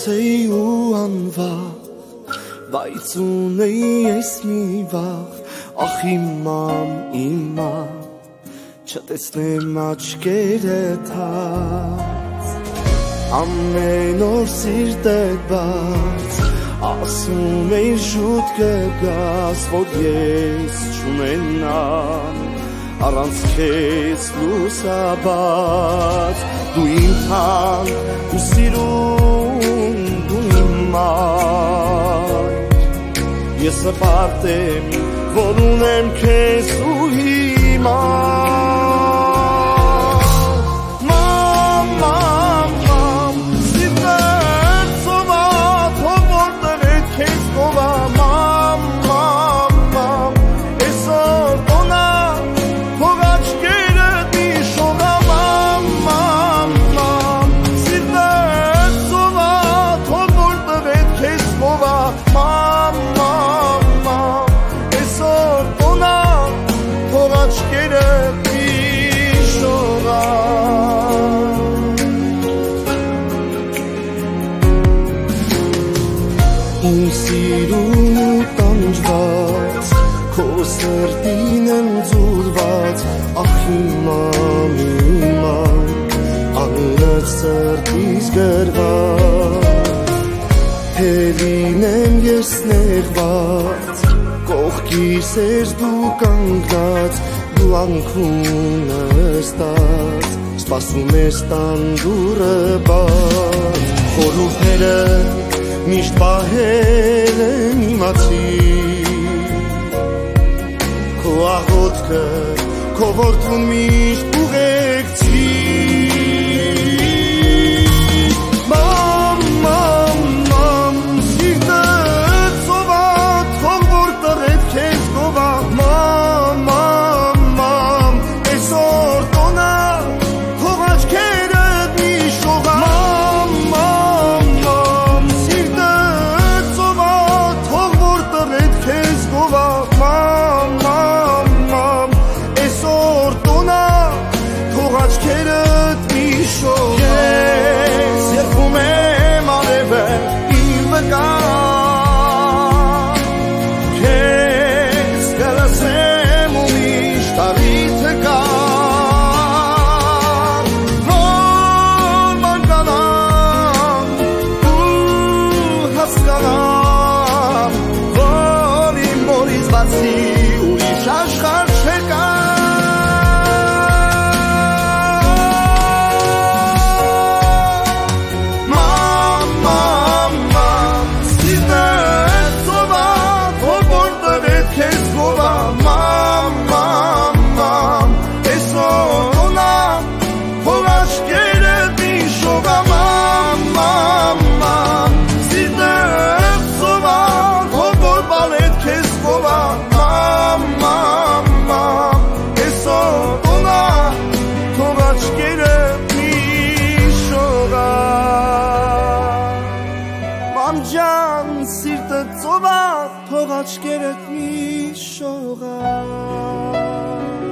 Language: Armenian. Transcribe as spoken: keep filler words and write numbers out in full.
գնացեի ու անվաղ, բայց ունեի ես մի վաղ, ախ իմամ, իմամ, չտեսնեմ աչքերդ հաց, ամեն օր սիրտդ բաց, ասում էի շուտ կգաս, որ ես չունենամ, առանց քեզ լուսաբաց, դու իմ թանկ ու սիրուն, դու իմ մայր, ես հպարտ եմ, որ ունեմ քեզ ու հիմար, մամ, մամ, մամ, սիրտեր ծովատ, հով որտեղ էդ քեզ կովա, մամ, մամ, մամ, այսօր տոնա, թող աչքերդ մի շողա, մամ, մամ, մամ, սիրտեր ծովատ, հով որտեղ էդ քեզ կովա, մամ, մամ, մամ, այսօր տոնա, թող աչքերդ մի շողա. Իմ սիրուն ու տանջված, քո սրտին եմ ձուլված, ախ իմամ, իմամ, անունդ սրտիս գրված, հելին եմ ես նեղված, կողքիս ես դու կանգնած, դու անքուն նստած, սպասում ես տան դուռը բաց, խորհուրդները միշտ պահել եմ իմացի, քո աղոթքը, քո որդուն միշտ ուղեկցի, մամ, մամ, մամ, սիրտդ ծովատ, թող որտեղ էդ քեզ գովա, մամ, մամ, մամ, այսօր տոնա, թող աչքերդ մի շողա, մամ, մամ, մամ, սիրտդ ծովատ, թող որտեղ էդ քեզ գովա, մամ, մամ, մամ, այսօր տոնա, թող աչքերդ մի շողա. Ես երգում եմ արևը իմ վկա, քեզ կլսեմ ու միշտ առիթը կա, որ մանկանամ ու հասկանամ, որ իմ մորից բացի ուրիշ աշխարհ չկա. Մամ, մամ, մամ, սիրտդ ծովատ, հով որտեղ էդ քեզ գովա, մամ, մամ, մամ, այսօր տոնա, թող աչքերդ մի շողա, մամ, մամ, մամ, սիրտդ ծովատ, հով որ բան էդ քեզ գովա, մամ, մամ, մամ, այսօր տոնա, թող աչքերդ մի շողա. Մամ ջան, սիրտդ ծովատ, թող աչքերդ մի շողա.